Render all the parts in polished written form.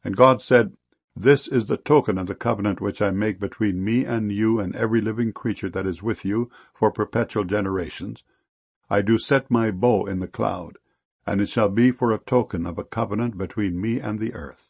And God said, This is the token of the covenant which I make between me and you and every living creature that is with you for perpetual generations. I do set my bow in the cloud, and it shall be for a token of a covenant between me and the earth.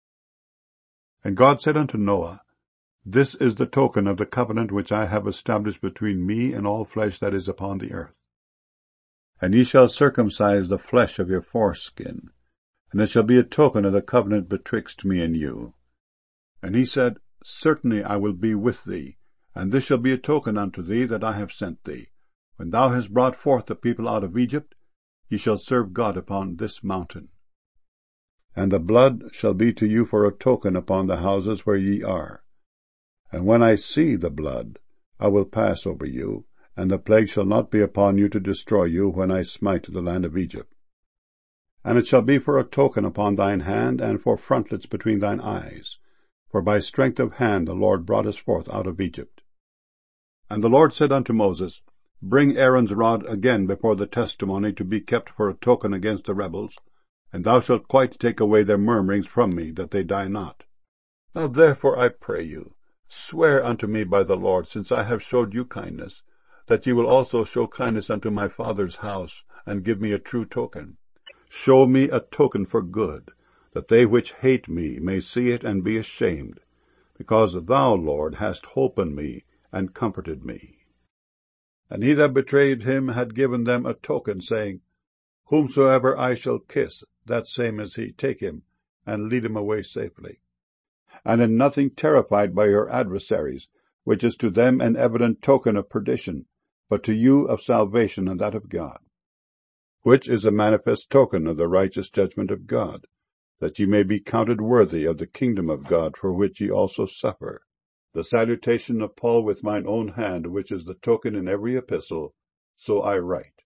And God said unto Noah, This is the token of the covenant which I have established between me and all flesh that is upon the earth. And ye shall circumcise the flesh of your foreskin, and it shall be a token of the covenant betwixt me and you. And he said, Certainly I will be with thee, and this shall be a token unto thee that I have sent thee. When thou hast brought forth the people out of Egypt, ye shall serve God upon this mountain. And the blood shall be to you for a token upon the houses where ye are. And when I see the blood, I will pass over you, and the plague shall not be upon you to destroy you when I smite the land of Egypt. And it shall be for a token upon thine hand, and for frontlets between thine eyes. For by strength of hand the Lord brought us forth out of Egypt. And the Lord said unto Moses, Bring Aaron's rod again before the testimony to be kept for a token against the rebels, and thou shalt quite take away their murmurings from me, that they die not. Now therefore I pray you, swear unto me by the Lord, since I have showed you kindness, that ye will also show kindness unto my father's house, and give me a true token. Show me a token for good, that they which hate me may see it and be ashamed, because thou, Lord, hast holpen me, and comforted me. And he that betrayed him had given them a token, saying, Whomsoever I shall kiss, that same is he, take him, and lead him away safely. And in nothing terrified by your adversaries, which is to them an evident token of perdition, but to you of salvation and that of God, which is a manifest token of the righteous judgment of God, that ye may be counted worthy of the kingdom of God, for which ye also suffer. The salutation of Paul with mine own hand, which is the token in every epistle, so I write.